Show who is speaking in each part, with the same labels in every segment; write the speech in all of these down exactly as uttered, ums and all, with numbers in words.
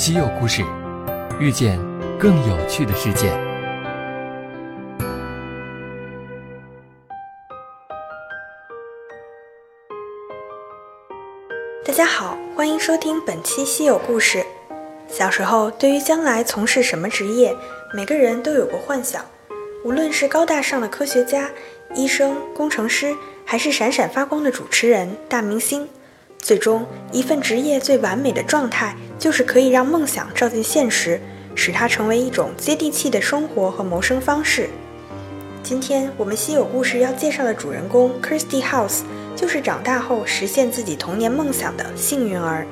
Speaker 1: 稀有故事，遇见更有趣的世界。
Speaker 2: 大家好，欢迎收听本期稀有故事。小时候，对于将来从事什么职业，每个人都有过幻想。无论是高大上的科学家、医生、工程师，还是闪闪发光的主持人、大明星，最终一份职业最完美的状态，就是可以让梦想照进现实，使它成为一种接地气的生活和谋生方式。今天我们稀有故事要介绍的主人公 Kirsty House， 就是长大后实现自己童年梦想的幸运儿。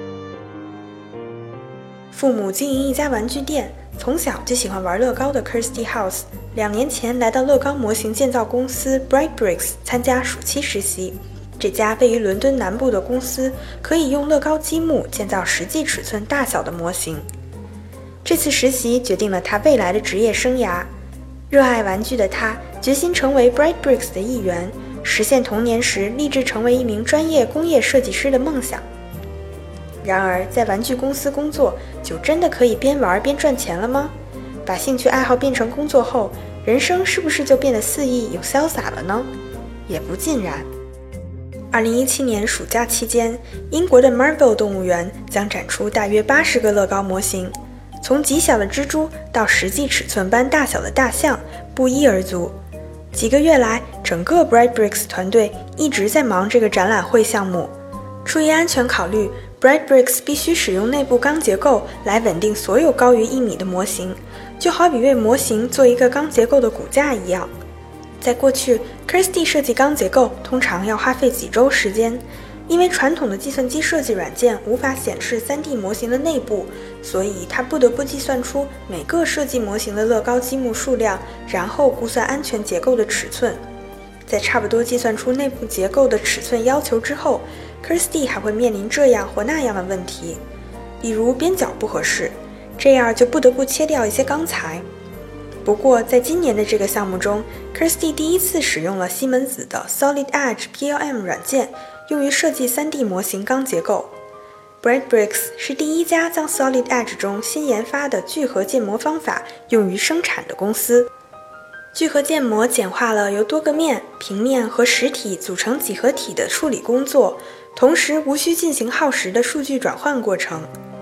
Speaker 2: 父母经营一家玩具店，从小就喜欢玩乐高的 Kirsty House， 两年前来到乐高模型建造公司 Bright Bricks 参加暑期实习。这家位于伦敦南部的公司可以用乐高积木建造实际尺寸大小的模型。这次实习决定了他未来的职业生涯。热爱玩具的他决心成为 Bright Bricks 的一员，实现童年时立志成为一名专业工业设计师的梦想。然而，在玩具公司工作，就真的可以边玩边赚钱了吗？把兴趣爱好变成工作后，人生是不是就变得肆意又潇洒了呢？也不尽然。二零一七年暑假期间，英国的 Marvel 动物园将展出大约八十个乐高模型，从极小的蜘蛛到实际尺寸般大小的大象，不一而足。几个月来，整个 Bright Bricks 团队一直在忙这个展览会项目。出于安全考虑， Bright Bricks 必须使用内部钢结构来稳定所有高于一米的模型，就好比为模型做一个钢结构的骨架一样。在过去 Kirsty 设计钢结构通常要花费几周时间，因为传统的计算机设计软件无法显示 三 D 模型的内部，所以他不得不计算出每个设计模型的乐高积木数量，然后估算安全结构的尺寸。在差不多计算出内部结构的尺寸要求之后， Kirsty 还会面临这样或那样的问题，比如边角不合适，这样就不得不切掉一些钢材。不过在今年的这个项目中， Kirsty 第一次使用了西门子的 Solid Edge P L M 软件，用于设计 三 D 模型钢结构。 Bright Bricks 是第一家将 Solid Edge 中新研发的聚合建模方法用于生产的公司。聚合建模简化了由多个面、平面和实体组成几何体的处理工作，同时无需进行耗时的数据转换过程。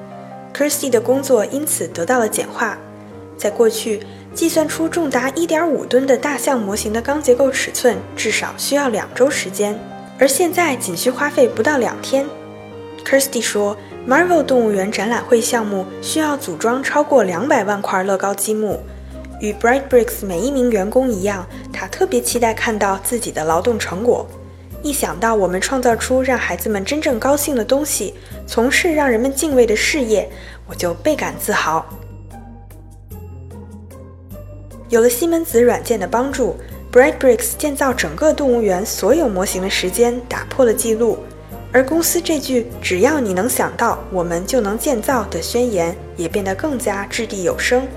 Speaker 2: Kirsty 的工作因此得到了简化。在过去，计算出重达 一点五吨的大象模型的钢结构尺寸至少需要两周时间，而现在仅需花费不到两天。 Kirsty 说， Marvel 动物园展览会项目需要组装超过两百万块乐高积木。与 Bright Bricks 每一名员工一样，他特别期待看到自己的劳动成果。一想到我们创造出让孩子们真正高兴的东西，从事让人们敬畏的事业，我就倍感自豪。有了西门子软件的帮助， Bright Bricks 建造整个动物园所有模型的时间打破了记录，而公司这句只要你能想到，我们就能建造的宣言也变得更加掷地有声。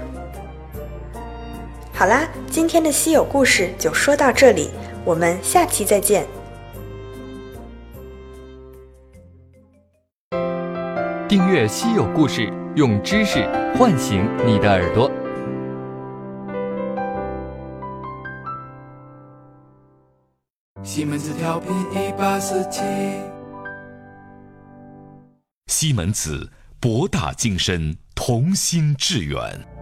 Speaker 2: 好啦，今天的稀有故事就说到这里，我们下期再见。
Speaker 1: 订阅稀有故事，用知识唤醒你的耳朵。
Speaker 3: 西门子调频一八四七，
Speaker 4: 西门子博大精深，同心致远。